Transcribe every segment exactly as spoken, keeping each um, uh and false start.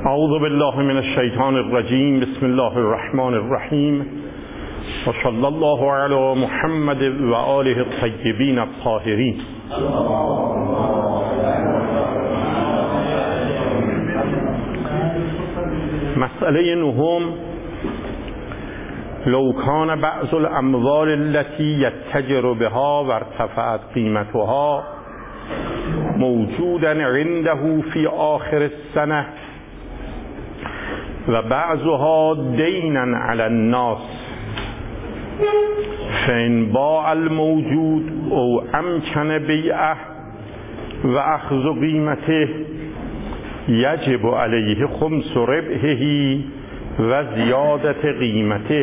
اعوذ بالله من الشیطان الرجیم. بسم الله الرحمن الرحیم و صلی الله علی محمد و آله الطیبین الطاهرین. مسئله نهم: لو کان بعض الاموال التي یتجر بها و ارتفعت قیمتها موجودا عنده في آخر السنة و بعضها دینا علی الناس فإن باع الموجود او امکن بیعه و اخذ قیمته یجب علیه خمس ربحه و زیادت قیمته.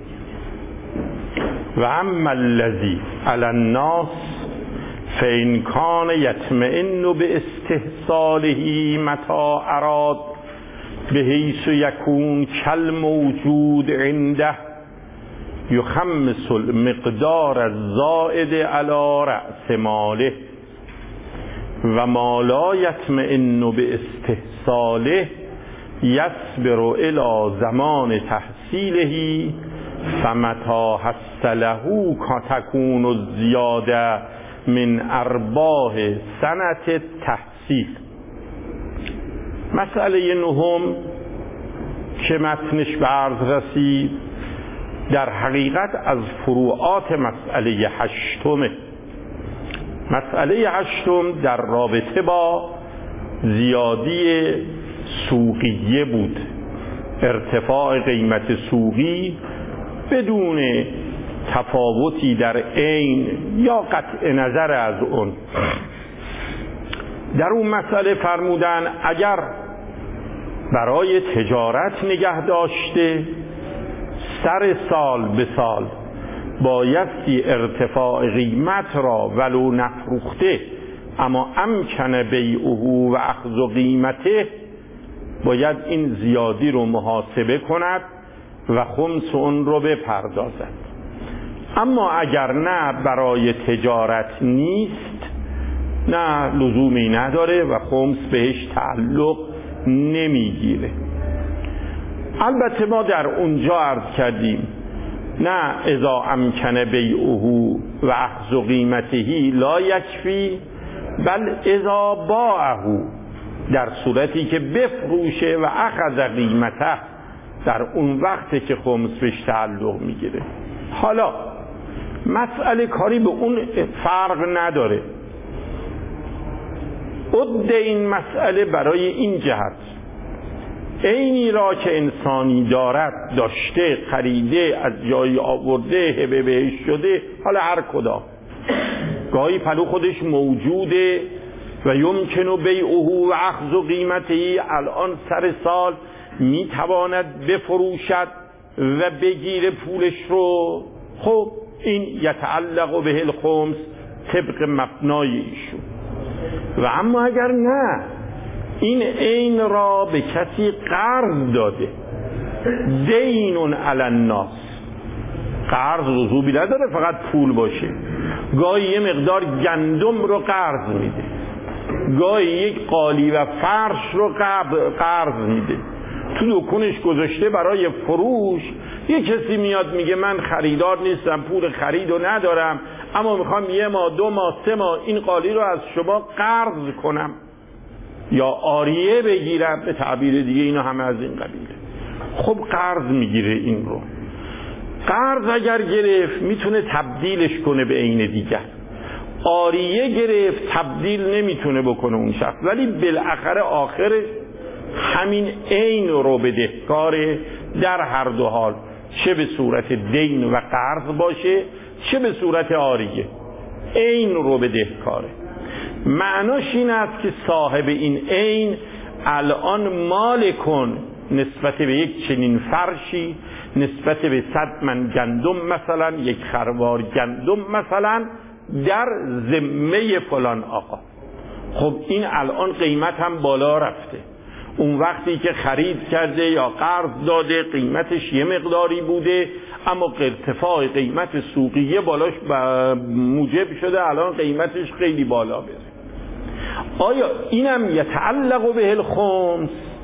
و اما الذی علی الناس فإن کان یطمئن باستحصاله متى اراد بحیث یکون کالموجود عنده یخمس المقدار الزائد علی رأس ماله و ما لا یطمئن باستحصاله یصبر الی زمان تحصیله فمتى حصله تکون الزیاده من ارباح سنة تحصیل. مسئله نهم که متنش به عرض رسید در حقیقت از فروعات مسئله هشتمه. مسئله هشتم در رابطه با زیادی سوقیه بود، ارتفاع قیمت سوقی بدون تفاوتی در عین یا قطع نظر از اون. در اون مسئله فرمودن اگر برای تجارت نگه داشته سر سال به سال بایستی ارتفاع قیمت را ولو نفروخته اما امکن بیعه و اخذ قیمته باید این زیادی رو محاسبه کند و خمس اون رو بپردازد. اما اگر نه برای تجارت نیست، نه لزومی نداره و خمس بهش تعلق نمیگیره. البته ما در اونجا عرض کردیم نه اذا امکن بیعه و اخذ قیمته لا یکفی بل اذا باعه، در صورتی که بفروشه و اخذ قیمته در اون وقتی که خمس بهش تعلق میگیره. حالا مسئله کاری به اون فرق نداره. عد این مسئله برای این جهت عینی را که انسانی دارد، داشته، خریده، از جایی آورده، هبه بهش شده، حالا هر کدام گاهی پلو خودش موجوده و یمکنو بیعه و اخذ قیمته، الان سر سال میتواند بفروشد و بگیره پولش رو. خب این یتعلق به الخمس طبق مبنای ایشون. و اما اگر نه این عین را به کسی قرض داده، دینون علی الناس، قرض لزومی نداره فقط پول باشه، گاهی یه مقدار گندم رو قرض میده، گاهی یک قالی و فرش رو قرض میده، تو دکونش گذاشته برای فروش، یه کسی میاد میگه من خریدار نیستم، پول خرید رو ندارم، اما میخوام یه ماه دو ماه سه ماه این قالی رو از شما قرض کنم یا عاریه بگیرم، به تعبیر دیگه اینا همه از این قبیله. خب قرض میگیره. این رو قرض اگر گرفت میتونه تبدیلش کنه به عین دیگر، عاریه گرفت تبدیل نمیتونه بکنه اون شخص، ولی بالاخره آخرش همین عین رو بدهکاره در هر دو حال، چه به صورت دین و قرض باشه چه به صورت عاریه، عین رو بدهکاره. معناش این است که صاحب این عین الان مالکن نسبت به یک چنین فرشی، نسبت به صد من گندم مثلا، یک خروار گندم مثلا در ذمه فلان آقا. خب این الان قیمت هم بالا رفته. اون وقتی که خرید کرده یا قرض داده قیمتش یه مقداری بوده، اما ارتفاع قیمت سوقیه بالاش موجب شده الان قیمتش خیلی بالا بره. آیا اینم یتعلق به الخمس؟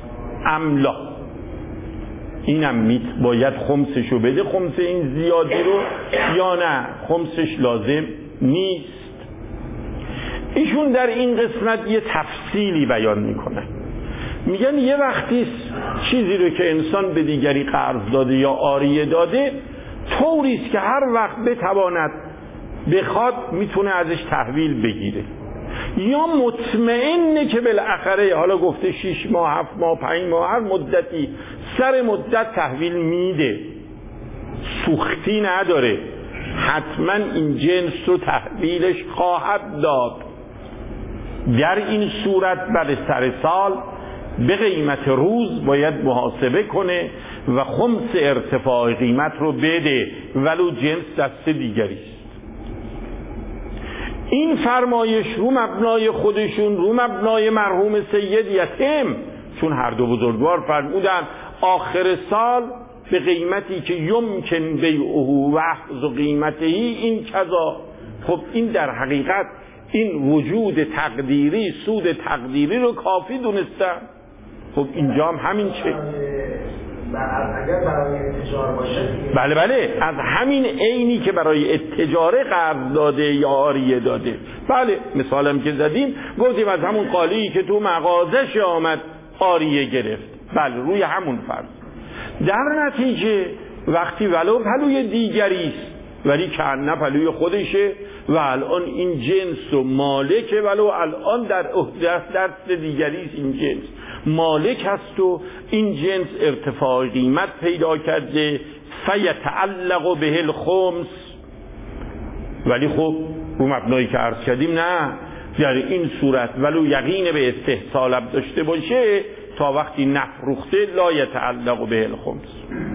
املا، اینم میت باید خمسشو بده، خمس این زیادی رو، یا نه خمسش لازم نیست. ایشون در این قسمت یه تفصیلی بیان میکنه، میگن یه وقتی چیزی رو که انسان به دیگری قرض داده یا عاریه داده طوریست که هر وقت بتواند بخواد میتونه ازش تحویل بگیره، یا مطمئنه که بالاخره حالا گفته شش ماه هفت ماه پنج ماه هر مدتی سر مدت تحویل میده، سوختی نداره، حتما این جنس رو تحویلش خواهد داد. در این صورت بعد سر سال به قیمت روز باید محاسبه کنه و خمس ارتفاع قیمت رو بده ولو جنس دست دیگری است. این فرمایش رو مبنای خودشون، رو مبنای مرحوم سید یتیم، چون هر دو بزرگوار فرمودن آخر سال به قیمتی که یمکن بیعه و اخذ قیمته این کذا. خب این در حقیقت این وجود تقدیری، سود تقدیری رو کافی دونستن. خب اینجا هم همین چه؟ اگر برای اتجار باشه، بله بله، از همین عینی که برای اتجاره قرض داده یا عاریه داده. بله مثالم که زدیم گفتیم از همون قالیی که تو مغازش آمد عاریه گرفت، بله روی همون فرض. در نتیجه وقتی ولو پلوی دیگری است ولی کنه پلوی خودشه و الان این جنس و مالکه، ولو الان در دست دیگری است این جنس مالک هست و این جنس ارتفاع قیمت پیدا کرده، فیتعلق به الخمس. ولی خب رو مبنایی که عرض کردیم نه، در این صورت ولو یقین به استحصال داشته باشه تا وقتی نفروخته لا یتعلق به الخمس.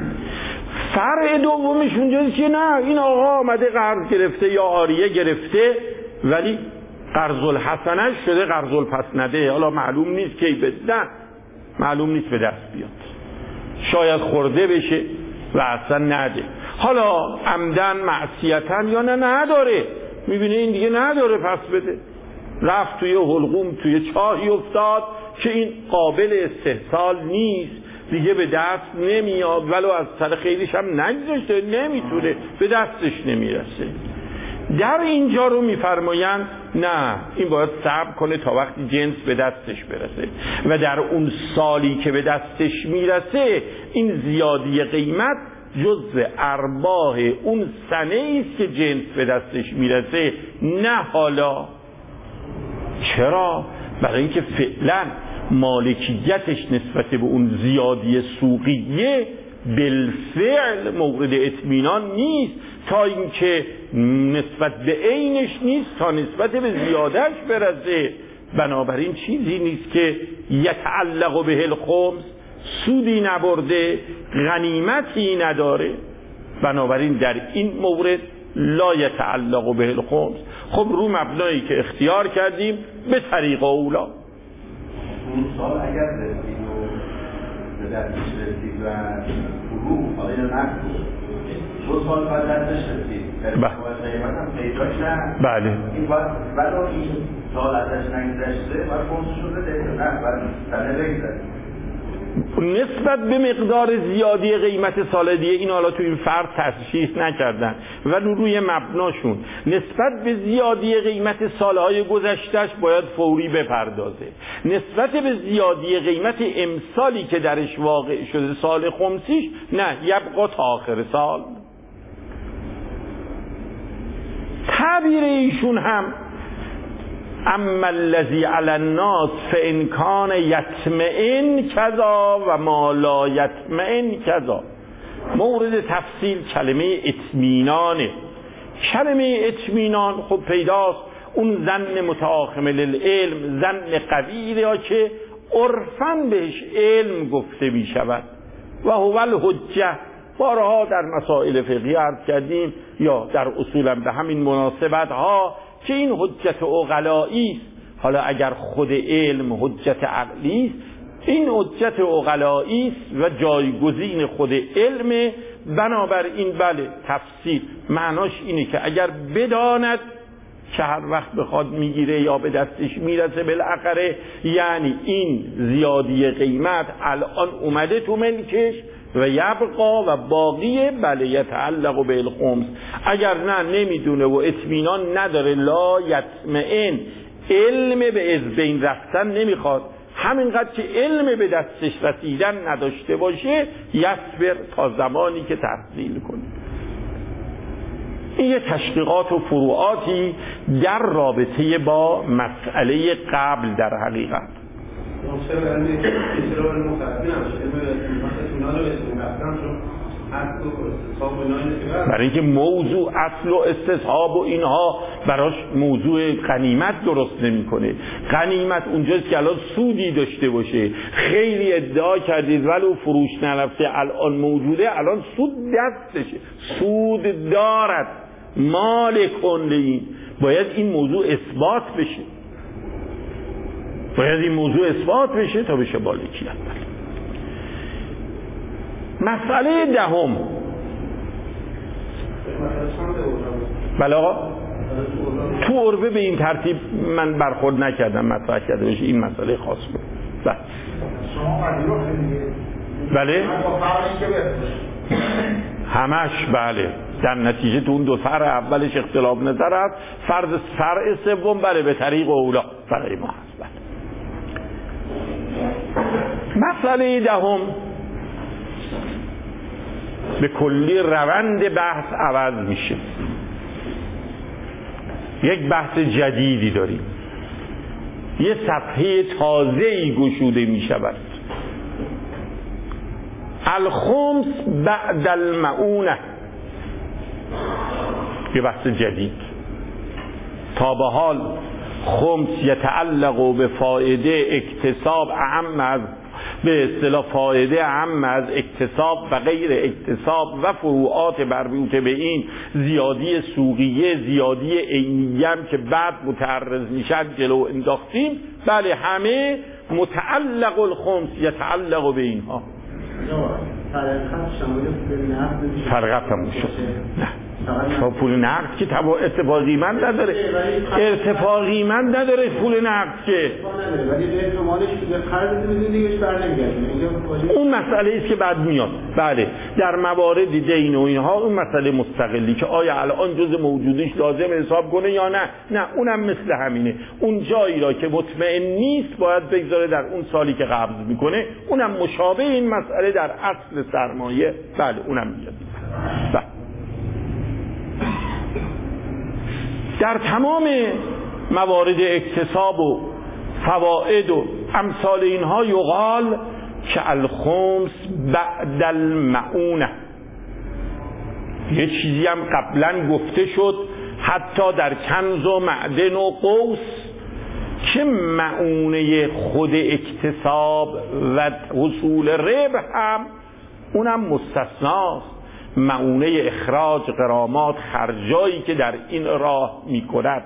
فرع دومش اونجاست که نه، این آقا آمده قرض گرفته یا عاریه گرفته ولی قرض الحسنش شده قرض الپسنده، حالا معلوم نیست کی بدن، معلوم نیست به دست بیاد، شاید خورده بشه و اصلا نده، حالا عمدن معصیتن یا نه نداره، میبینه این دیگه نداره پس بده، رفت توی حلقوم توی چاهی افتاد که این قابل استحصال نیست دیگه، به دست نمیاد، ولو از سر خیلیش هم نگذاشته نمیتونه به دستش نمیرسه. در اینجا رو میفرمایند نه، این باید صبر کنه تا وقتی جنس به دستش برسه و در اون سالی که به دستش میرسه این زیادی قیمت جزء ارباح اون سنه است که جنس به دستش میرسه، نه حالا. چرا؟ برای اینکه فعلا مالکیتش نسبت به اون زیادی سوقیه بالفعل مورد اطمینان نیست، تا اینکه نسبت به عینش نیست تا نسبت به زیادش برسه. بنابراین چیزی نیست که یتعلق به الخمس، سودی نبرده، غنیمتی نداره، بنابراین در این مورد لا یتعلق به الخمس. خب رو مبنایی که اختیار کردیم به طریق اولا، اون سال اگر رسید و به دستش رسید و فرو حالا یا نفت دو سال بعد دستش رسید قیمت هم پیداش نه، بله این باید ولو این سال ازش نگذشته باید خونسو شده ده نه باید سنه بگذشت نسبت به مقدار زیادی قیمت سال دیگه. این حالا تو این فرض تصحیح نکردن و روی مبناشون نسبت به زیادی قیمت سالهای گذشتهش باید فوری بپردازه، نسبت به زیادی قیمت امسالی که درش واقع شده سال خمسیش نه، یبقا تا آخر سال. تعبیر ایشون هم اما الذی علی الناس فان کان یطمئن کذا و ما لا یطمئن کذا. مورد تفصیل کلمه اطمینانه. کلمه اطمینان خب پیداست اون ظن متآخم للعلم، ظن قوی را که عرفاً بهش علم گفته می شود و هو الحجه. بارها در مسائل فقهی عرض کردیم یا در اصولا به همین مناسبت ها که این حجت عقلایی است. حالا اگر خود علم حجت عقلی است، این حجت عقلایی است و جایگزین خود علم. بنابراین بله تفسیر معناش اینه که اگر بداند که هر وقت بخواد میگیره یا به دستش میرسه بالاخره، یعنی این زیادی قیمت الان اومده تو ملکش و یبقا و باقیه بله یتعلق به الخمس. اگر نه نمیدونه و اطمینان نداره، لا یطمئن، علم به از بین رفتن نمیخواد، همینقدر که علم به دستش رسیدن نداشته باشه یصبر تا زمانی که تحصیل کنه. این یه تشقیقات و فروعاتی در رابطه با مسئله قبل در حقیقت. برای اینکه موضوع اصل و استصحاب و اینها براش موضوع غنیمت درست نمیکنه. غنیمت اونجاست که الان سودی داشته باشه. خیلی ادعا کردید ولو فروش نرفته الان موجوده، الان سود دستشه، سود دارد، مال کنده. باید این موضوع اثبات بشه، باید این موضوع اثبات بشه تا بشه مالکیت. مسئله دهم، بله آقا تو عربه به این ترتیب من برخورد نکردم مطرح کرده باشه، این مسئله خاص بود. بله بله همش بله در نتیجه تو اون دو فرع اولش اختلاف نظر هست، فرض فرع سوم بله به طریق اولا برای ما هست. بله. مسئله دهم به کلی روند بحث عوض میشه، یک بحث جدیدی داریم، یه صفحه تازه‌ای گشوده میشود. الخمس بعد المعونه، یه بحث جدید. تا به حال خمس یتعلق به فایده اکتساب اهم از به اصطلاح فایده اهم از اکتساب و غیر اکتساب و فروعات مربوطه به این، زیادی سوقیه، زیادی عینیه که بعد متعرض میشن جلو انداختیم. بله همه متعلق الخمس یتعلق به اینها. فرق تموم شد. نه با پول نقد که تبا اتفاقی من نداره، ارتفاقی من نداره پول نقد که اون مسئله است که بعد میاد. بله در موارد دین و اینها اون مسئله مستقلی که آیا الان جز موجودش لازم حساب کنه یا نه، نه اونم مثل همینه. اون جایی را که مطمئن نیست باید بگذاره در اون سالی که قبض میکنه، اونم مشابه این مسئله در اصل سرمایه. بله اونم میاد. بله. در تمام موارد اکتساب و فواید و امثال اینها یقال که الخمس بعد المعونه. یه چیزی هم قبلا گفته شد حتی در کنز و معدن و قوس که معونه خود اکتساب و حصول ربح هم اونم مستثناست. معونه اخراج غرامات خرجایی که در این راه می کند.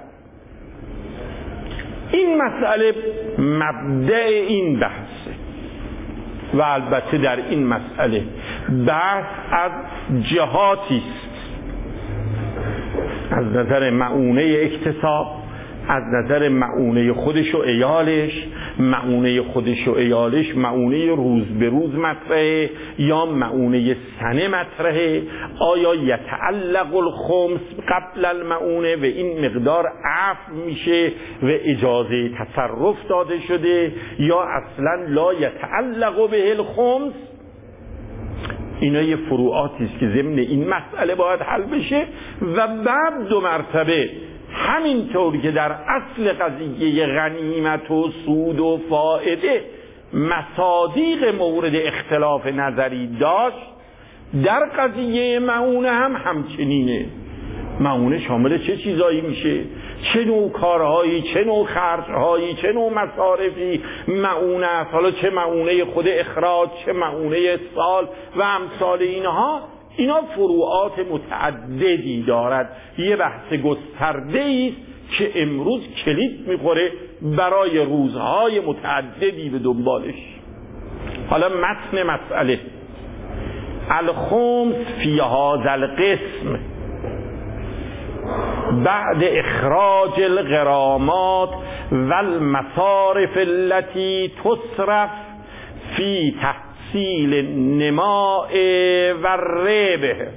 این مسئله مبدأ این بحثه و البته در این مسئله بحث از جهاتی است، از نظر معونه اکتساب، از نظر معونه خودش و ایالش، معونه خودش و ایالش معونه روز به روز مطرحه یا معونه سنه مطرحه. آیا یتعلق الخمس قبل المعونه و این مقدار عفو میشه و اجازه تصرف داده شده، یا اصلا لا یتعلق به الخمس؟ اینا یه فروعاتی است که ضمن این مسئله باید حل بشه. و بعد دو مرتبه همینطور که در اصل قضیه غنیمت و سود و فائده مصادیق مورد اختلاف نظری داشت، در قضیه معونه هم همچنینه. معونه شامل چه چیزایی میشه؟ چه نوع کارهایی، چه نوع خرجهایی، چه نوع مصارفی معونه است؟ حالا چه معونه خود اخراج، چه معونه سال و امثال اینها. اینا فروعات متعددی دارد. یه بحث گسترده است که امروز کلید میخوره برای روزهای متعددی به دنبالش. حالا متن مسئله الخمس فی هذا القسم بعد اخراج الغرامات و المصارف التي تصرف فی تحصیل نماء و ربح.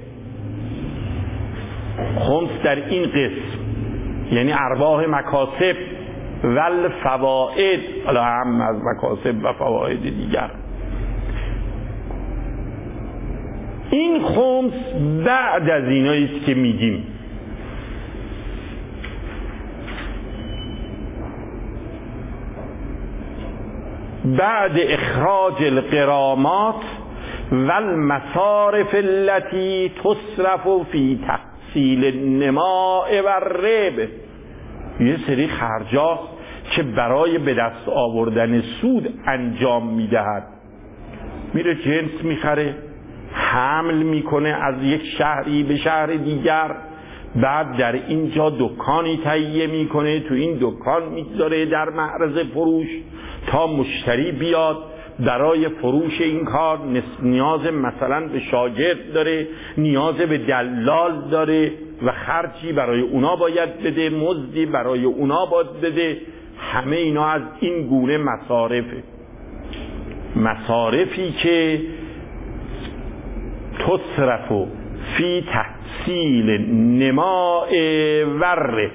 خمس در این قسم یعنی ارباح مکاسب و الفوائد، حالا هم از مکاسب و فواید دیگر، این خمس بعد از اینایی است که میگیم. بعد اخراج الغرامات و المصارف التي تصرف فی تحصیل نماء و ربح، یه سری خرجاست که برای به دست آوردن سود انجام میدهد. میره جنس میخره، حمل میکنه از یک شهری به شهر دیگر، بعد در اینجا دکانی تهیه میکنه، تو این دکان میذاره در معرض فروش تا مشتری بیاد. برای فروش این کار نیاز مثلا به شاگرد داره، نیاز به دلال داره و خرجی برای اونا باید بده، مزدی برای اونا باید بده. همه اینا از این گونه مصارفه، مصارفی که تصرف فی تحصیل نماء وره.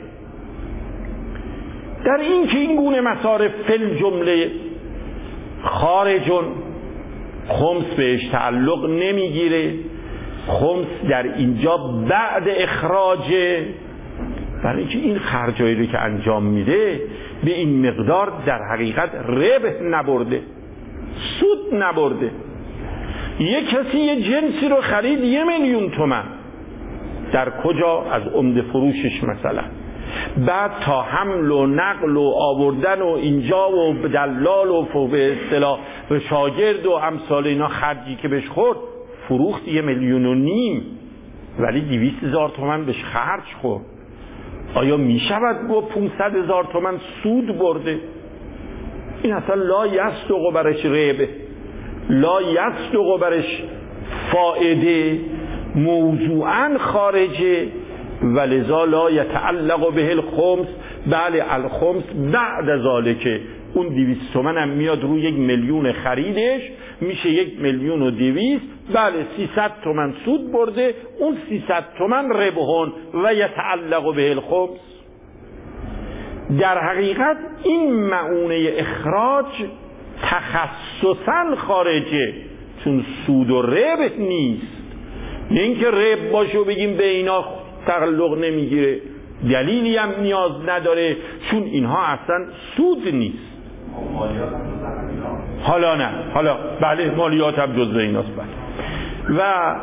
در این که این گونه مصارف فل جمله خارجون، خمس بهش تعلق نمیگیره. خمس در اینجا بعد اخراجه، برای اینکه این خرجایی رو که انجام میده به این مقدار در حقیقت ربح نبرده، سود نبرده. یه کسی یه جنسی رو خرید یه میلیون تومن، در کجا؟ از عمده فروشش مثلا. بعد تا حمل و نقل و آوردن و اینجا و دلال و به اصطلاح و شاگرد و امثال اینا خرجی که بهش خورد، فروخت یه میلیون و نیم، ولی دویست هزار تومن بهش خرج خورد. آیا می شود با پونصد هزار تومن سود برده؟ این اصلا لا یصدق برش ربح، لا یصدق برش فائده، موضوعا خارجه، ولذا لا یتعلق به الخمس. بله الخمس بعد از ذالکه، اون دویست تومن هم میاد روی یک میلیون خریدش، میشه یک میلیون و دویست. بله سیصد تومن سود برده، اون سیصد تومن ربحون و یتعلق به الخمس. در حقیقت این معونه اخراج تخصصا خارجه، چون سود و ربح نیست. نه اینکه ربح باشه و بگیم به اینا تعلق نمیگیره، دلیلی هم نیاز نداره، چون اینها اصلا سود نیست. حالا نه، حالا بله مالیات هم جزء ایناست. بله. و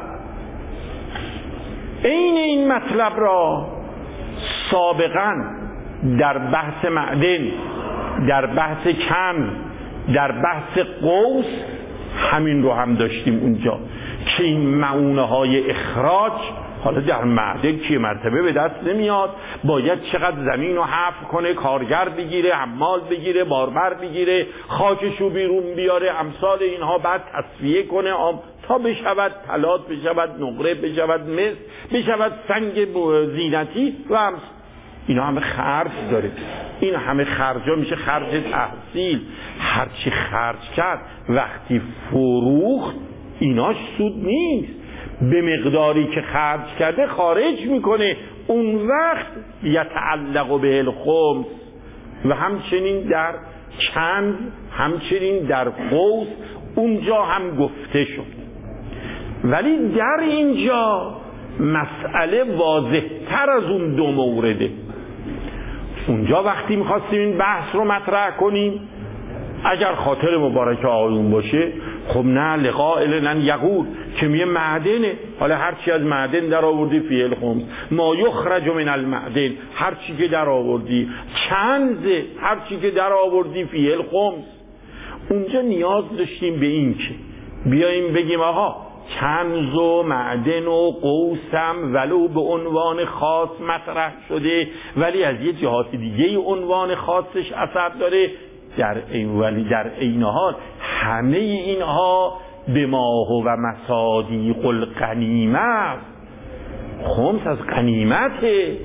این این مطلب را سابقا در بحث معدن، در بحث کم، در بحث قوس همین رو هم داشتیم اونجا که این معونه های اخراج حالا در معدن که مرتبه به دست نمیاد، باید چقدر زمین رو حفر کنه، کارگر بگیره، حمال بگیره، باربر بگیره، خاکشو بیرون بیاره، امثال اینها، بعد تصفیه کنه تا بشود طلا، بشود نقره، بشود مس، بشود سنگ زینتی و هم اینا همه خرج داره. این همه خرجا میشه خرج تحصیل. هرچی خرج کرد وقتی فروخت ایناش سود نیست، به مقداری که خرج کرده خارج میکنه، اون وقت یتعلق به الخمس. و همچنین در چند، همچنین در قوس اونجا هم گفته شد. ولی در اینجا مسئله واضح تر از اون دو مورده. اونجا وقتی میخواستیم این بحث رو مطرح کنیم، اگر خاطر مبارک آقایون باشه، خب نه لقائل لن یقول که میه معدنه، حالا هرچی از معدن در آوردی فی الخمس، ما یخرج من المعدن، هرچی که در آوردی، چنزه هرچی که در آوردی فی الخمس. اونجا نیاز داشتیم به این که بیاییم بگیم آقا کنز و معدن و قوسم ولو به عنوان خاص مطرح شده، ولی از یه جهات دیگه عنوان خاصش اثر داره. در این ولی در این حال همه اینها به ما و مصادیق الغنیمه، خمس از غنیمته.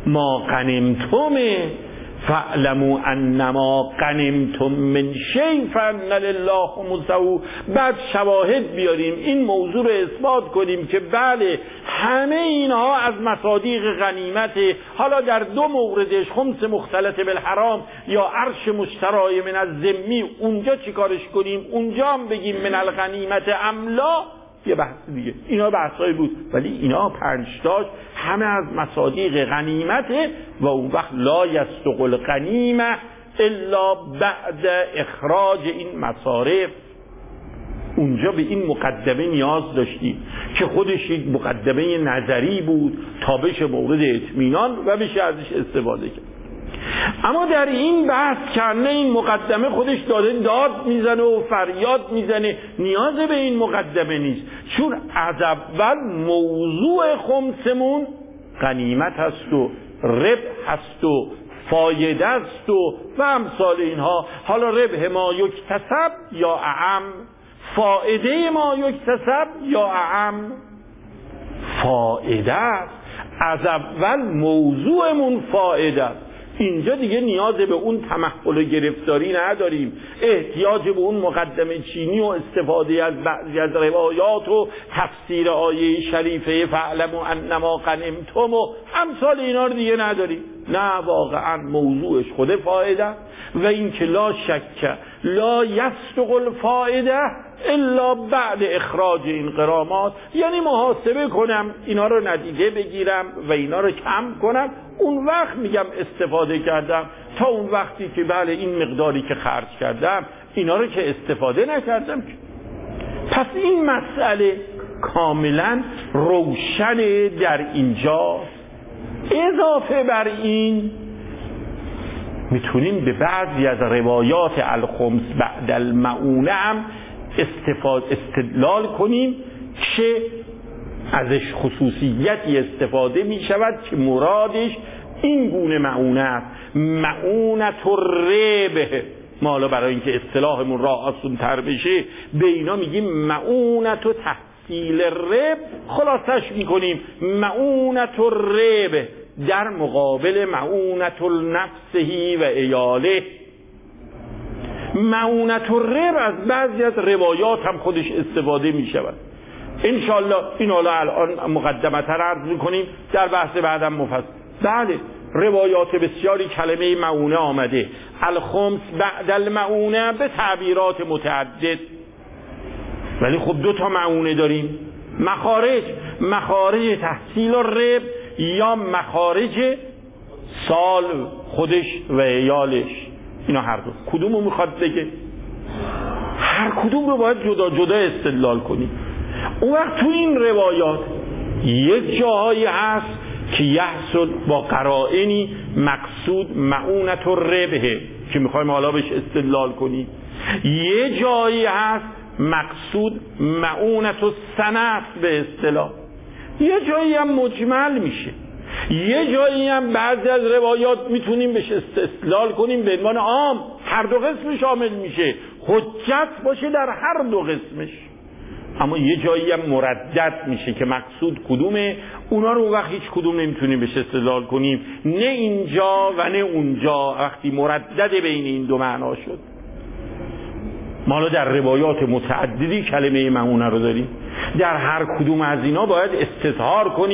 ما غنمتم فاعلموا انما غنمتم من شیء فان لله خمسه. بعد شواهد بیاریم این موضوع رو اثبات کنیم که بله همه اینها از مصادیق غنیمت. حالا در دو موردش خمس مختلط بالحرام یا عرش مشترای من الذمی اونجا چیکارش کنیم، اونجا هم بگیم من الغنیمت املا، یه بحث دیگه. اینا بحثایی بود ولی اینا پنجتاش همه از مصادیق غنیمته و اون وقت لا یستقل غنیمه الا بعد اخراج این مصارف. اونجا به این مقدمه نیاز داشتیم که خودش یک مقدمه نظری بود تا بشه مورد اطمینان و بشه ازش استفاده کرد. اما در این بحث کنه این مقدمه خودش داده داد میزنه و فریاد میزنه، نیاز به این مقدمه نیست، چون از اول موضوع خمسمون غنیمت هست و ربح هست و فایده است و و امثال اینها. حالا ربح ما یکتسب یا اعم، فایده ما یکتسب یا اعم، فایده است. از اول موضوعمون فایده است. اینجا دیگه نیاز به اون تمحل و گرفتاری نداریم، احتیاج به اون مقدمه چینی و استفاده از بعضی از روایات و تفسیر آیه شریفه فاعلموا انما غنمتم و امثال اینا رو دیگه نداریم. نه، واقعا موضوعش خود فایده و این که لا شک لا یستقل فایده الا بعد اخراج این غرامات، یعنی محاسبه کنم اینا رو ندیده بگیرم و اینا رو کم کنم، اون وقت میگم استفاده کردم. تا اون وقتی که بله این مقداری که خرج کردم اینا رو که استفاده نکردم. پس این مسئله کاملا روشن در اینجا. اضافه بر این میتونیم به بعضی از روایات الخمس بعد المعونه هم استفاده استدلال کنیم که ازش خصوصیتی استفاده می شود که مرادش این گونه معونه است، معونت الربح. ما حالا برای اینکه اصطلاحمون راه آسون تر بشه به اینا میگیم معونت و تحصیل الربح، خلاصش میکنیم معونت الربح در مقابل معونت النفسهی و ایاله. معونت الربح از بعضی از روایات هم خودش استفاده می شود. انشالله این حالا الان مقدمتر عرض میکنیم، در بحث بعدم مفصل. بله روایات بسیاری کلمه معونه آمده، الخمس بعد المعونه به تعبیرات متعدد، ولی خب دو تا معونه داریم، مخارج مخارج تحصیل الربح یا مخارج سال خودش و عیالش. اینا هر دو کدومو میخواد بگه؟ هر کدوم رو باید جدا جدا استدلال کنیم. اون وقت تو این روایات یک جاهایی هست که یحصل با قرائنی مقصود معونت الربح که میخوایم حالا بهش استدلال کنیم، یه جایی هست مقصود معونت السنت به اصطلاح، یه جایی هم مجمل میشه، یه جایی هم بعضی از روایات میتونیم بهش استدلال کنیم به عنوان عام، هر دو قسم شامل میشه، حجت باشه در هر دو قسمش. اما یه جایی هم مردد میشه که مقصود کدومه، اونا رو وقت هیچ کدوم نمیتونیم بهش استدلال کنیم، نه اینجا و نه اونجا، وقتی مردد بین این دو معنا شد. ما حالا در روایات متعددی کلمه معونه رو داریم، در هر کدوم از اینا باید استظهار کنیم